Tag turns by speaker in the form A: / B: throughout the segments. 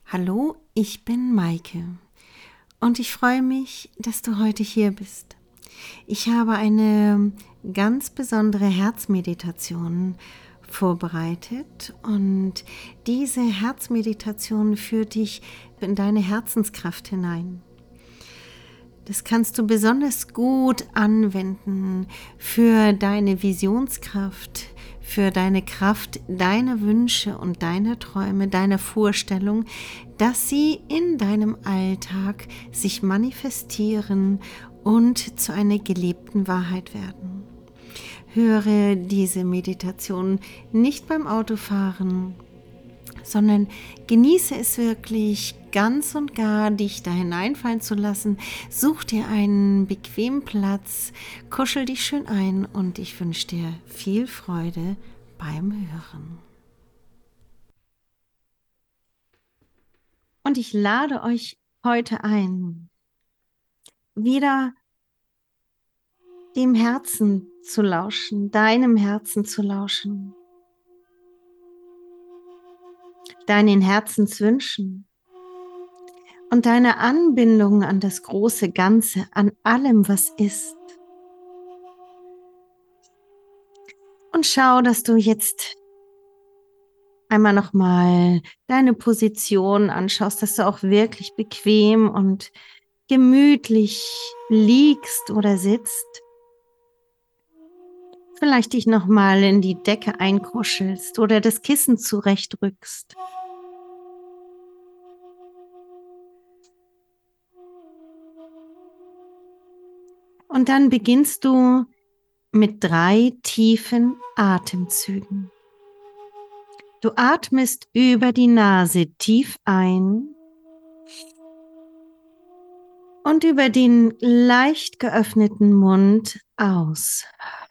A: Hallo, ich bin Maike und ich freue mich, dass du heute hier bist. Ich habe eine ganz besondere Herzmeditation vorbereitet und diese Herzmeditation führt dich in deine Herzenskraft hinein. Das kannst du besonders gut anwenden für deine Visionskraft, für deine Kraft, deine Wünsche und deine Träume, deine Vorstellung, dass sie in deinem Alltag sich manifestieren und zu einer gelebten Wahrheit werden. Höre diese Meditation nicht beim Autofahren, sondern genieße es wirklich ganz und gar, dich da hineinfallen zu lassen. Such dir einen bequemen Platz, kuschel dich schön ein und ich wünsche dir viel Freude beim Hören. Und ich lade euch heute ein, wieder dem Herzen zu lauschen, deinem Herzen zu lauschen, deinen Herzenswünschen und deine Anbindung an das große Ganze, an allem, was ist. Und schau, dass du jetzt einmal nochmal deine Position anschaust, dass du auch wirklich bequem und gemütlich liegst oder sitzt. Vielleicht dich nochmal in die Decke einkuschelst oder das Kissen zurechtrückst. Und dann beginnst du mit 3 tiefen Atemzügen. Du atmest über die Nase tief ein und über den leicht geöffneten Mund aus.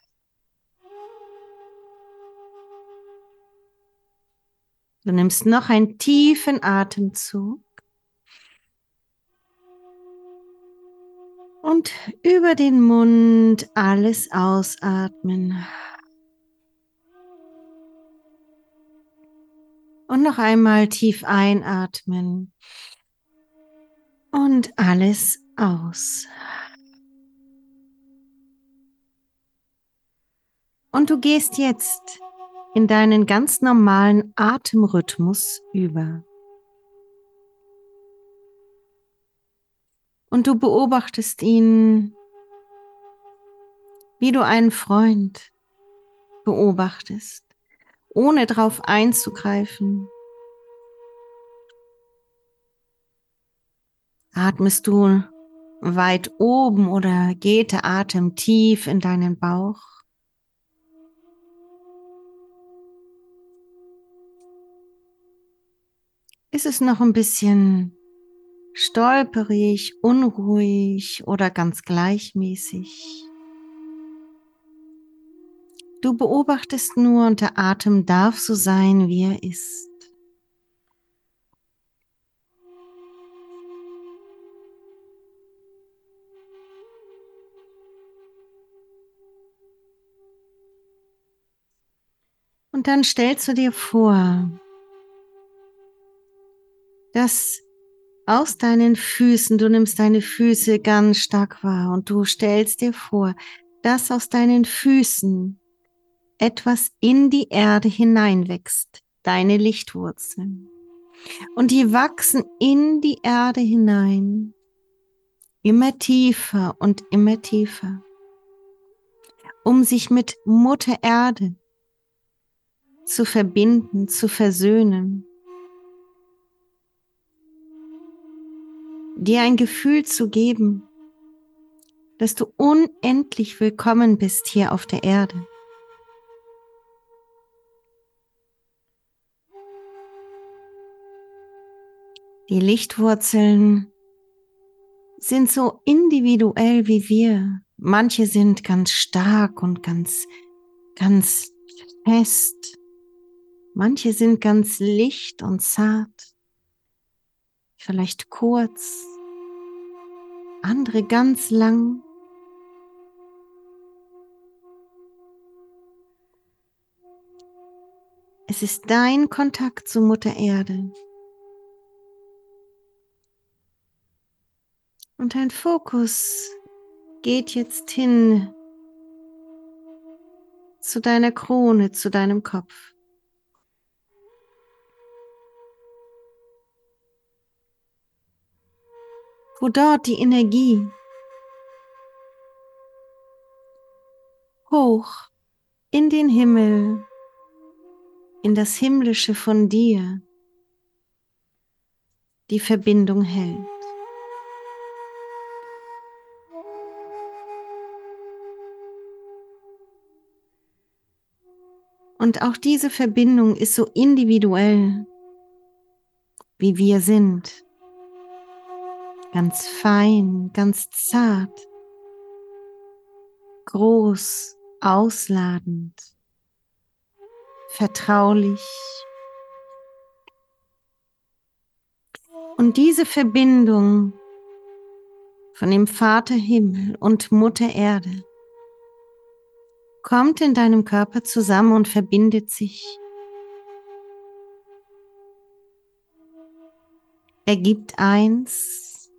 A: Du nimmst noch einen tiefen Atemzug und über den Mund alles ausatmen. Und noch einmal tief einatmen und alles aus. Und du gehst jetzt in deinen ganz normalen Atemrhythmus über. Und du beobachtest ihn, wie du einen Freund beobachtest, ohne drauf einzugreifen. Atmest du weit oben oder geht der Atem tief in deinen Bauch? Ist es noch ein bisschen stolperig, unruhig oder ganz gleichmäßig? Du beobachtest nur und der Atem darf so sein, wie er ist. Und dann stellst du dir vor, dass aus deinen Füßen, du nimmst deine Füße ganz stark wahr und du stellst dir vor, dass aus deinen Füßen etwas in die Erde hineinwächst, deine Lichtwurzeln. Und die wachsen in die Erde hinein, immer tiefer und immer tiefer, um sich mit Mutter Erde zu verbinden, zu versöhnen, dir ein Gefühl zu geben, dass du unendlich willkommen bist hier auf der Erde. Die Lichtwurzeln sind so individuell wie wir. Manche sind ganz stark und ganz fest. Manche sind ganz licht und zart, vielleicht kurz, andere ganz lang. Es ist dein Kontakt zu Mutter Erde. Und dein Fokus geht jetzt hin zu deiner Krone, zu deinem Kopf. Wo dort die Energie hoch in den Himmel, in das Himmlische von dir, die Verbindung hält. Und auch diese Verbindung ist so individuell, wie wir sind. Ganz fein, ganz zart, groß, ausladend, vertraulich. Und diese Verbindung von dem Vater Himmel und Mutter Erde kommt in deinem Körper zusammen und verbindet sich. Ergibt eins,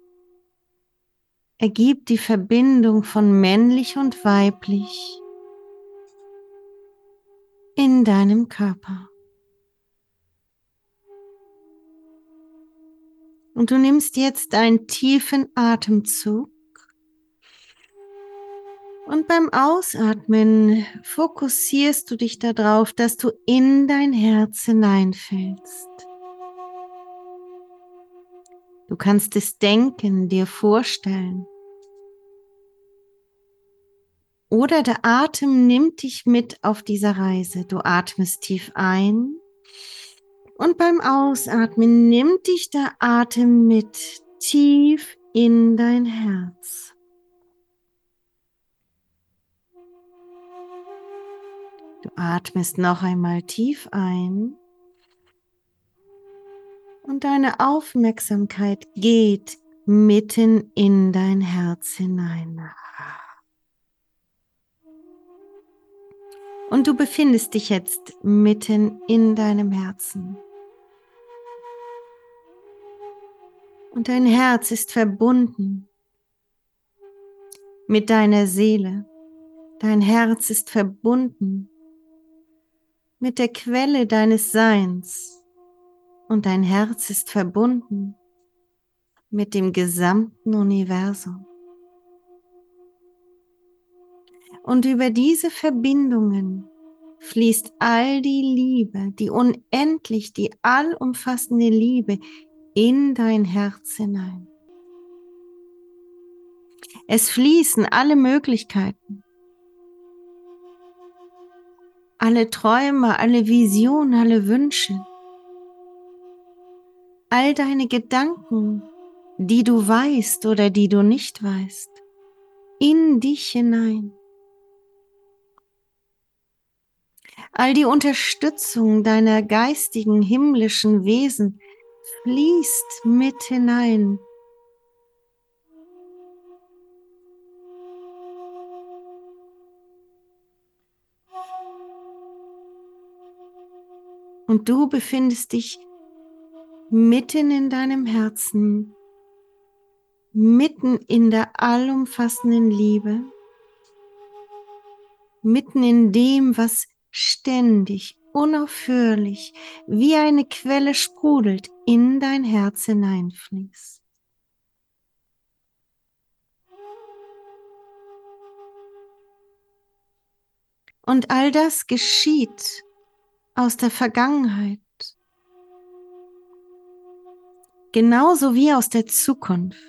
A: ergibt die Verbindung von männlich und weiblich in deinem Körper. Und du nimmst jetzt einen tiefen Atemzug und beim Ausatmen fokussierst du dich darauf, dass du in dein Herz hineinfällst. Du kannst es denken, dir vorstellen. Oder der Atem nimmt dich mit auf dieser Reise. Du atmest tief ein und beim Ausatmen nimmt dich der Atem mit tief in dein Herz. Du atmest noch einmal tief ein und deine Aufmerksamkeit geht mitten in dein Herz hinein. Und du befindest dich jetzt mitten in deinem Herzen. Und dein Herz ist verbunden mit deiner Seele. Dein Herz ist verbunden mit der Quelle deines Seins. Und dein Herz ist verbunden mit dem gesamten Universum. Und über diese Verbindungen fließt all die Liebe, die unendlich, die allumfassende Liebe in dein Herz hinein. Es fließen alle Möglichkeiten, alle Träume, alle Visionen, alle Wünsche, all deine Gedanken, die du weißt oder die du nicht weißt, in dich hinein. All die Unterstützung deiner geistigen, himmlischen Wesen fließt mit hinein. Und du befindest dich mitten in deinem Herzen, mitten in der allumfassenden Liebe, mitten in dem, was ständig, unaufhörlich, wie eine Quelle sprudelt, in dein Herz hineinfließt. Und all das geschieht aus der Vergangenheit, genauso wie aus der Zukunft.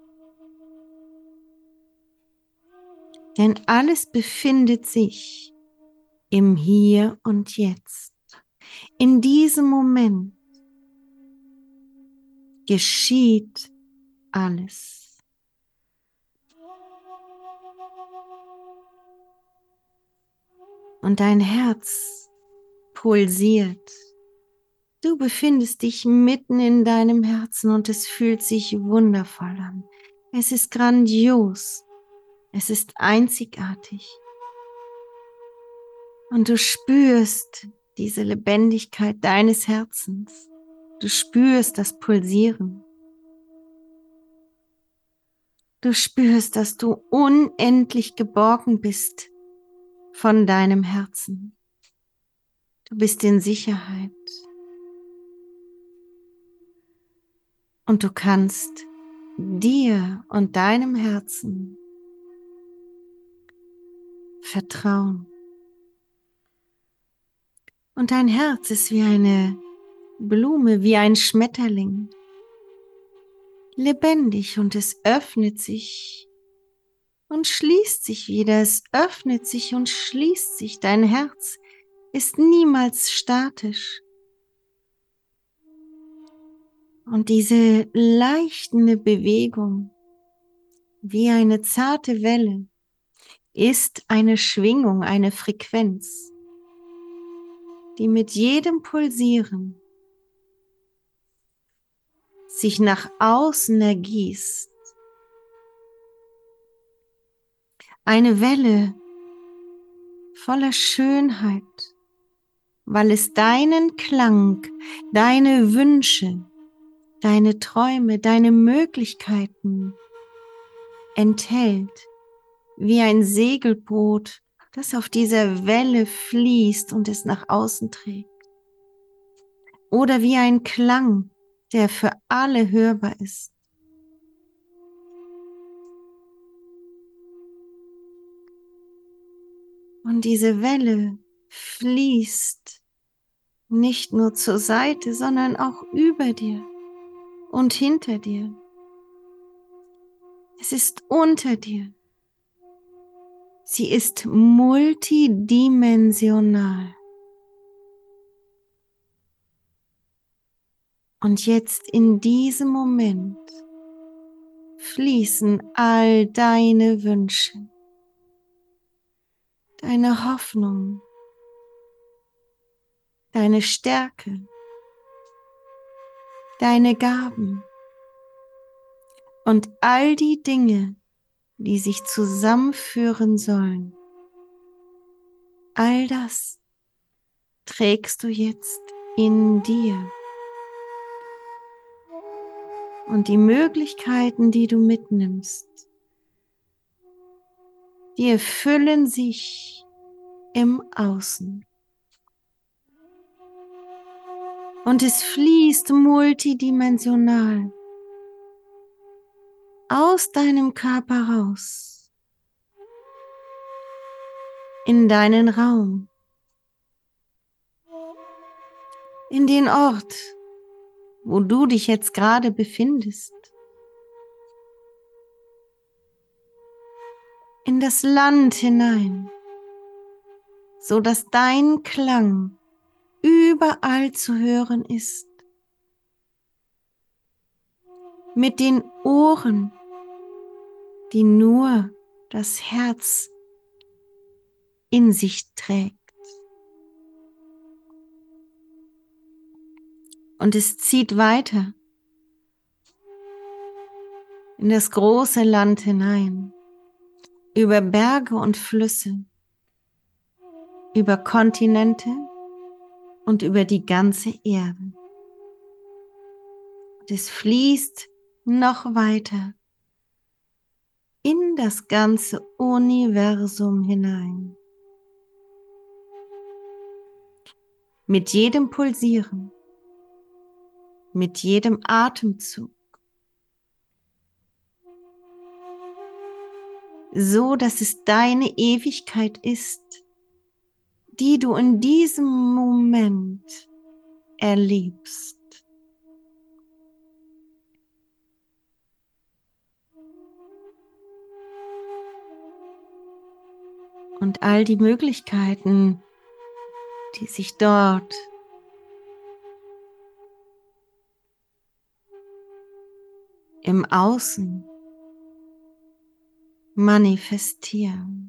A: Denn alles befindet sich im Hier und Jetzt. In diesem Moment geschieht alles. Und dein Herz pulsiert. Du befindest dich mitten in deinem Herzen und es fühlt sich wundervoll an. Es ist grandios. Es ist einzigartig. Und du spürst diese Lebendigkeit deines Herzens. Du spürst das Pulsieren. Du spürst, dass du unendlich geborgen bist von deinem Herzen. Du bist in Sicherheit. Und du kannst dir und deinem Herzen vertrauen. Und dein Herz ist wie eine Blume, wie ein Schmetterling, lebendig, und es öffnet sich und schließt sich wieder. Es öffnet sich und schließt sich. Dein Herz ist niemals statisch. Und diese leichte Bewegung, wie eine zarte Welle, ist eine Schwingung, eine Frequenz, die mit jedem Pulsieren sich nach außen ergießt. Eine Welle voller Schönheit, weil es deinen Klang, deine Wünsche, deine Träume, deine Möglichkeiten enthält, wie ein Segelboot, das auf dieser Welle fließt und es nach außen trägt. Oder wie ein Klang, der für alle hörbar ist. Und diese Welle fließt nicht nur zur Seite, sondern auch über dir und hinter dir. Es ist unter dir. Sie ist multidimensional. Und jetzt in diesem Moment fließen all deine Wünsche, deine Hoffnung, deine Stärke, deine Gaben und all die Dinge, die sich zusammenführen sollen. All das trägst du jetzt in dir. Und die Möglichkeiten, die du mitnimmst, die erfüllen sich im Außen. Und es fließt multidimensional aus deinem Körper raus in deinen Raum, in den Ort, wo du dich jetzt gerade befindest, in das Land hinein, so dass dein Klang überall zu hören ist, mit den Ohren, die nur das Herz in sich trägt. Und es zieht weiter in das große Land hinein, über Berge und Flüsse, über Kontinente und über die ganze Erde. Und es fließt noch weiter in das ganze Universum hinein. Mit jedem Pulsieren, mit jedem Atemzug, so dass es deine Ewigkeit ist, die du in diesem Moment erlebst. Und all die Möglichkeiten, die sich dort im Außen manifestieren.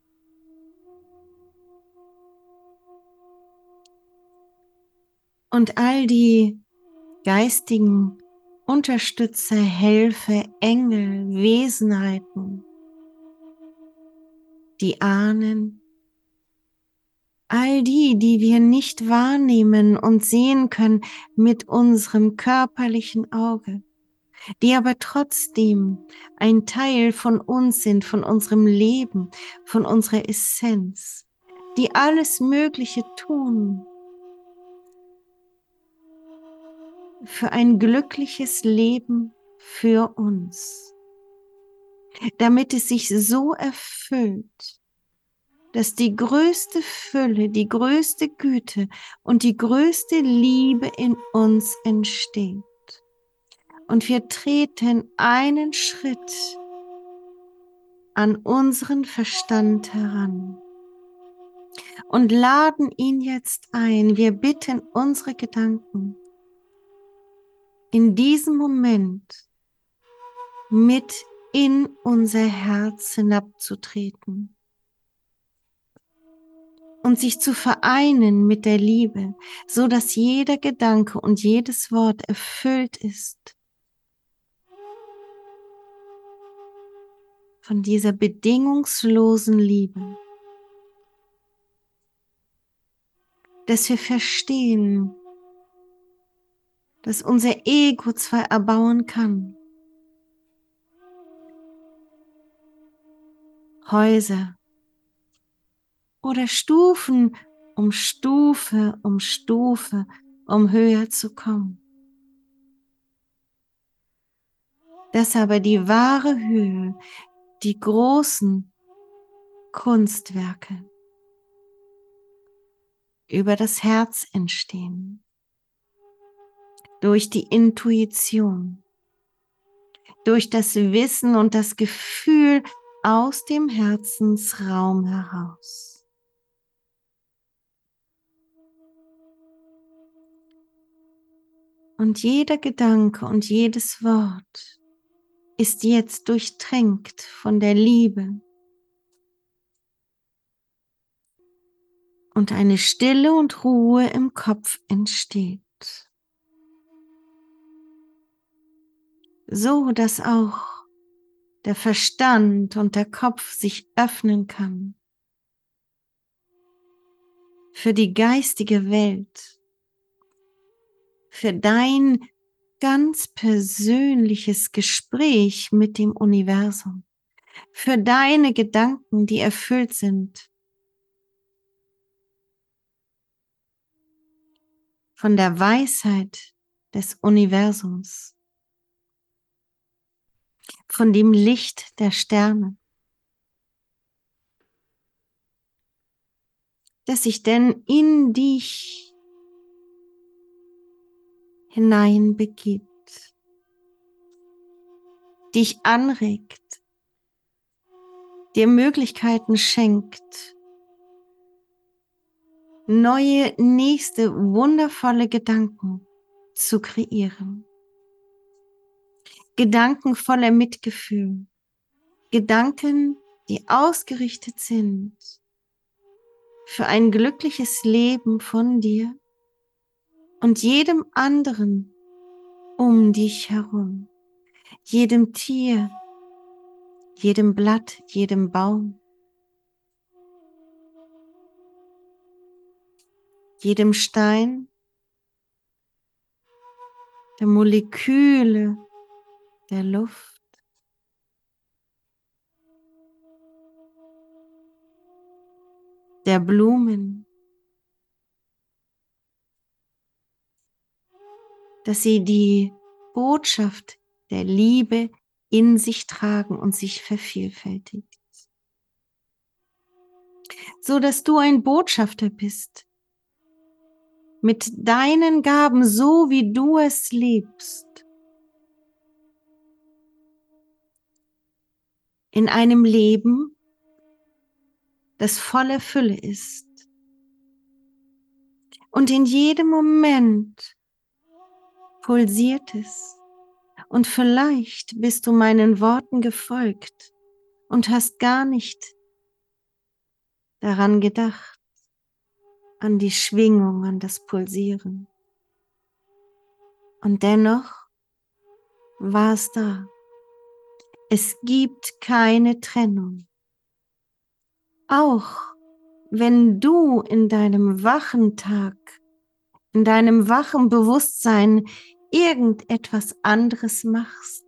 A: Und all die geistigen Unterstützer, Helfer, Engel, Wesenheiten, die Ahnen, all die, die wir nicht wahrnehmen und sehen können mit unserem körperlichen Auge, die aber trotzdem ein Teil von uns sind, von unserem Leben, von unserer Essenz, die alles Mögliche tun für ein glückliches Leben für uns, damit es sich so erfüllt, dass die größte Fülle, die größte Güte und die größte Liebe in uns entsteht. Und wir treten einen Schritt an unseren Verstand heran und laden ihn jetzt ein. Wir bitten unsere Gedanken in diesem Moment mit in unser Herz hinabzutreten und sich zu vereinen mit der Liebe, so dass jeder Gedanke und jedes Wort erfüllt ist von dieser bedingungslosen Liebe, dass wir verstehen, dass unser Ego zwar erbauen kann, Häuser oder Stufen um Stufe, um höher zu kommen, dass aber die wahre Höhe, die großen Kunstwerke über das Herz entstehen, durch die Intuition, durch das Wissen und das Gefühl aus dem Herzensraum heraus. Und jeder Gedanke und jedes Wort ist jetzt durchtränkt von der Liebe. Und eine Stille und Ruhe im Kopf entsteht. So dass auch der Verstand und der Kopf sich öffnen kann für die geistige Welt, für dein ganz persönliches Gespräch mit dem Universum, für deine Gedanken, die erfüllt sind von der Weisheit des Universums, von dem Licht der Sterne, das sich denn in dich hineinbegibt, dich anregt, dir Möglichkeiten schenkt, neue, nächste, wundervolle Gedanken zu kreieren. Gedanken voller Mitgefühl, Gedanken, die ausgerichtet sind für ein glückliches Leben von dir und jedem anderen um dich herum, jedem Tier, jedem Blatt, jedem Baum, jedem Stein, der Moleküle der Luft, der Blumen, dass sie die Botschaft der Liebe in sich tragen und sich vervielfältigt. So dass du ein Botschafter bist, mit deinen Gaben, so wie du es liebst, in einem Leben, das voller Fülle ist. Und in jedem Moment pulsiert es. Und vielleicht bist du meinen Worten gefolgt und hast gar nicht daran gedacht, an die Schwingung, an das Pulsieren. Und dennoch war es da. Es gibt keine Trennung. Auch wenn du in deinem wachen Tag, in deinem wachen Bewusstsein irgendetwas anderes machst,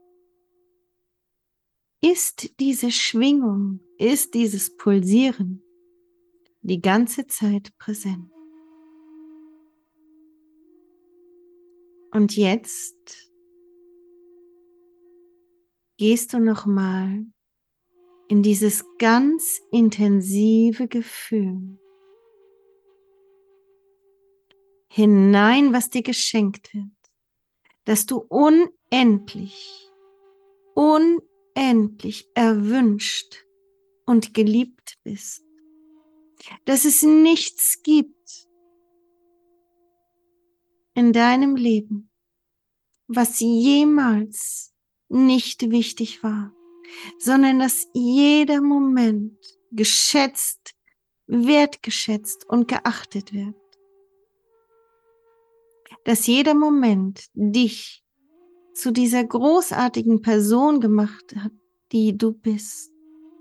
A: ist diese Schwingung, ist dieses Pulsieren die ganze Zeit präsent. Und jetzt gehst du nochmal in dieses ganz intensive Gefühl hinein, was dir geschenkt wird, dass du unendlich erwünscht und geliebt bist, dass es nichts gibt in deinem Leben, was jemals nicht wichtig war, sondern dass jeder Moment geschätzt, wertgeschätzt und geachtet wird. Dass jeder Moment dich zu dieser großartigen Person gemacht hat, die du bist.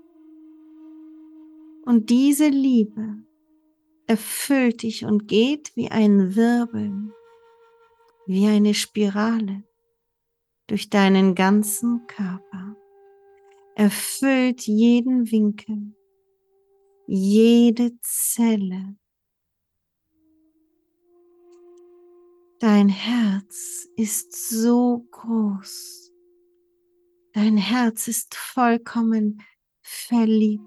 A: Und diese Liebe erfüllt dich und geht wie ein Wirbeln, wie eine Spirale durch deinen ganzen Körper. Erfüllt jeden Winkel, jede Zelle. Dein Herz ist so groß. Dein Herz ist vollkommen verliebt.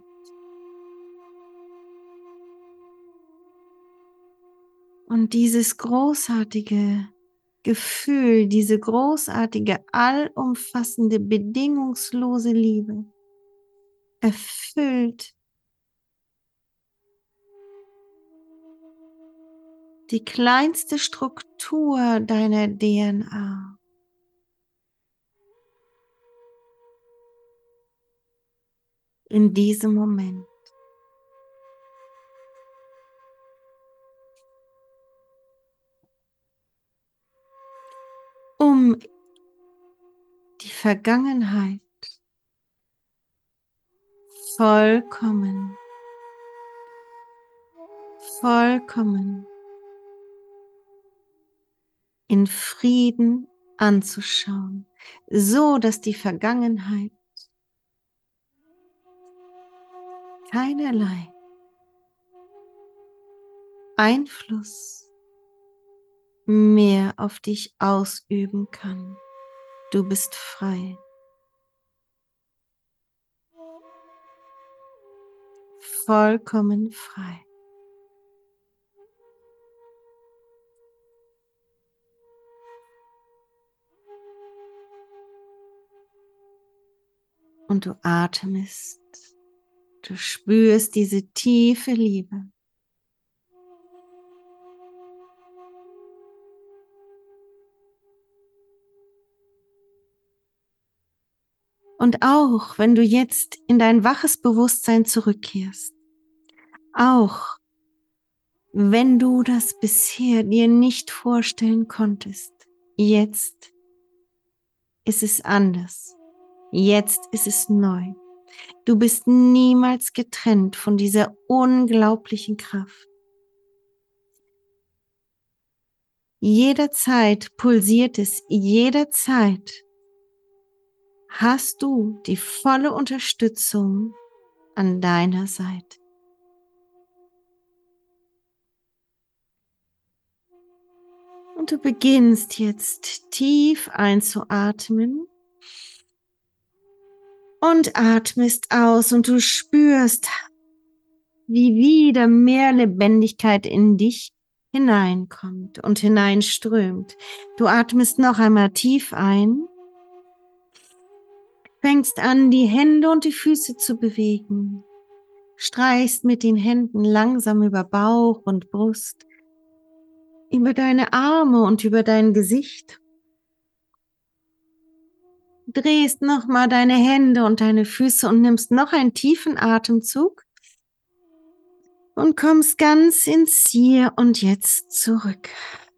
A: Und dieses großartige Gefühl, diese großartige, allumfassende, bedingungslose Liebe erfüllt die kleinste Struktur deiner DNA. In diesem Moment. Um die Vergangenheit vollkommen in Frieden anzuschauen, so dass die Vergangenheit keinerlei Einfluss mehr auf dich ausüben kann. Du bist frei. Vollkommen frei. Und du atmest, du spürst diese tiefe Liebe. Und auch wenn du jetzt in dein waches Bewusstsein zurückkehrst, auch wenn du das bisher dir nicht vorstellen konntest, jetzt ist es anders. Jetzt ist es neu. Du bist niemals getrennt von dieser unglaublichen Kraft. Jederzeit pulsiert es, jederzeit hast du die volle Unterstützung an deiner Seite. Und du beginnst jetzt tief einzuatmen und atmest aus und du spürst, wie wieder mehr Lebendigkeit in dich hineinkommt und hineinströmt. Du atmest noch einmal tief ein, fängst an, die Hände und die Füße zu bewegen, streichst mit den Händen langsam über Bauch und Brust, über deine Arme und über dein Gesicht. Drehst nochmal deine Hände und deine Füße und nimmst noch einen tiefen Atemzug und kommst ganz ins Hier und Jetzt zurück.